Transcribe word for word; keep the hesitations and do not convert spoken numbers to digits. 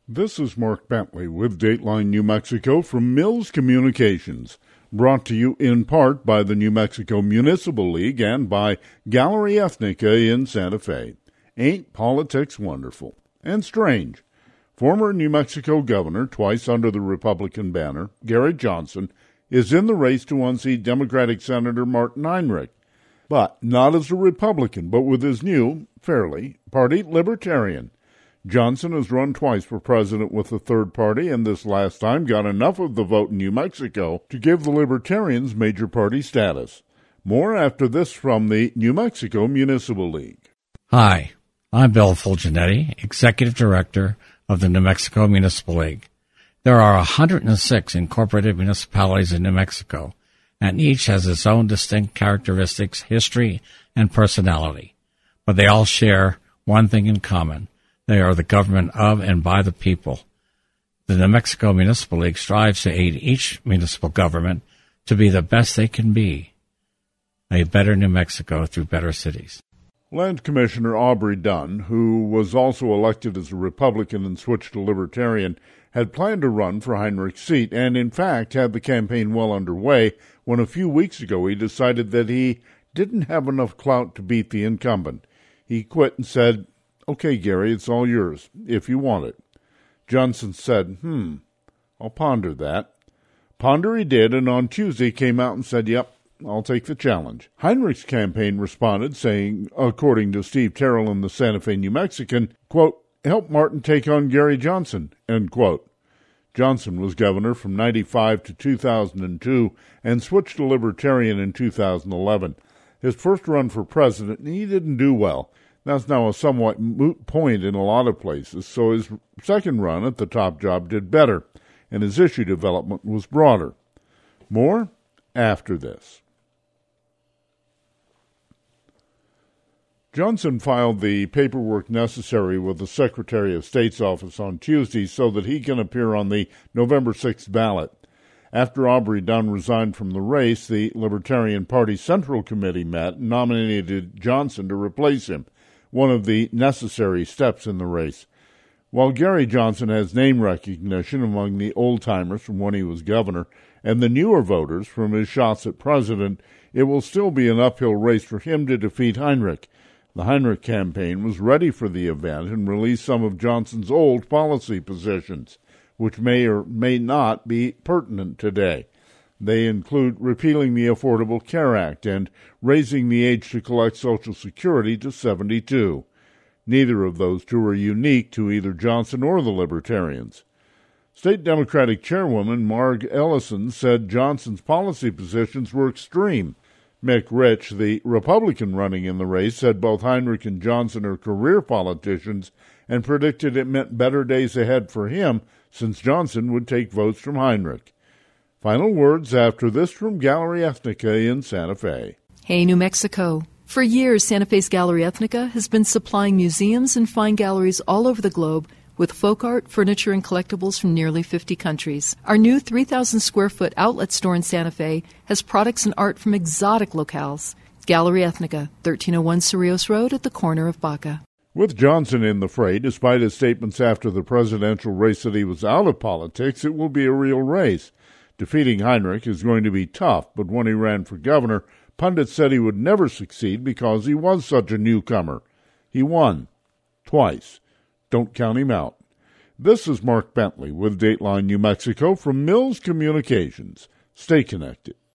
This is Mark Bentley with Dateline New Mexico from Mills Communications, brought to you in part by the New Mexico Municipal League and by Gallery Ethnica in Santa Fe. Ain't politics wonderful? And strange. Former New Mexico governor, twice under the Republican banner, Gary Johnson, is in the race to unseat Democratic Senator Martin Heinrich, but not as a Republican, but with his new, fairly, party Libertarian. Johnson has run twice for president with the third party, and this last time got enough of the vote in New Mexico to give the Libertarians major party status. More after this from the New Mexico Municipal League. Hi, I'm Bill Fulgenetti, Executive Director of the New Mexico Municipal League. There are one hundred six incorporated municipalities in New Mexico, and each has its own distinct characteristics, history, and personality. But they all share one thing in common. They are the government of and by the people. The New Mexico Municipal League strives to aid each municipal government to be the best they can be. A better New Mexico through better cities. Land Commissioner Aubrey Dunn, who was also elected as a Republican and switched to Libertarian, had planned to run for Heinrich's seat and, in fact, had the campaign well underway when a few weeks ago he decided that he didn't have enough clout to beat the incumbent. He quit and said, "Okay, Gary, it's all yours, if you want it." Johnson said, hmm, I'll ponder that. Ponder he did, and on Tuesday came out and said, yep, I'll take the challenge. Heinrich's campaign responded, saying, according to Steve Terrell in the Santa Fe New Mexican, quote, help Martin take on Gary Johnson, end quote. Johnson was governor from ninety-five to two thousand two and switched to Libertarian in two thousand eleven. His first run for president, he didn't do well. That's now a somewhat moot point in a lot of places, so his second run at the top job did better, and his issue development was broader. More after this. Johnson filed the paperwork necessary with the Secretary of State's office on Tuesday so that he can appear on the November sixth ballot. After Aubrey Dunn resigned from the race, the Libertarian Party Central Committee met and nominated Johnson to replace him, one of the necessary steps in the race. While Gary Johnson has name recognition among the old-timers from when he was governor and the newer voters from his shots at president, it will still be an uphill race for him to defeat Heinrich. The Heinrich campaign was ready for the event and released some of Johnson's old policy positions, which may or may not be pertinent today. They include repealing the Affordable Care Act and raising the age to collect Social Security to seventy-two. Neither of those two are unique to either Johnson or the Libertarians. State Democratic Chairwoman Marg Ellison said Johnson's policy positions were extreme. Mick Rich, the Republican running in the race, said both Heinrich and Johnson are career politicians and predicted it meant better days ahead for him since Johnson would take votes from Heinrich. Final words after this from Gallery Ethnica in Santa Fe. Hey, New Mexico. For years, Santa Fe's Gallery Ethnica has been supplying museums and fine galleries all over the globe with folk art, furniture, and collectibles from nearly fifty countries. Our new three thousand square foot outlet store in Santa Fe has products and art from exotic locales. Gallery Ethnica, thirteen oh one Cerrillos Road at the corner of Baca. With Johnson in the fray, despite his statements after the presidential race that he was out of politics, it will be a real race. Defeating Heinrich is going to be tough, but when he ran for governor, pundits said he would never succeed because he was such a newcomer. He won. Twice. Don't count him out. This is Mark Bentley with Dateline New Mexico from Mills Communications. Stay connected.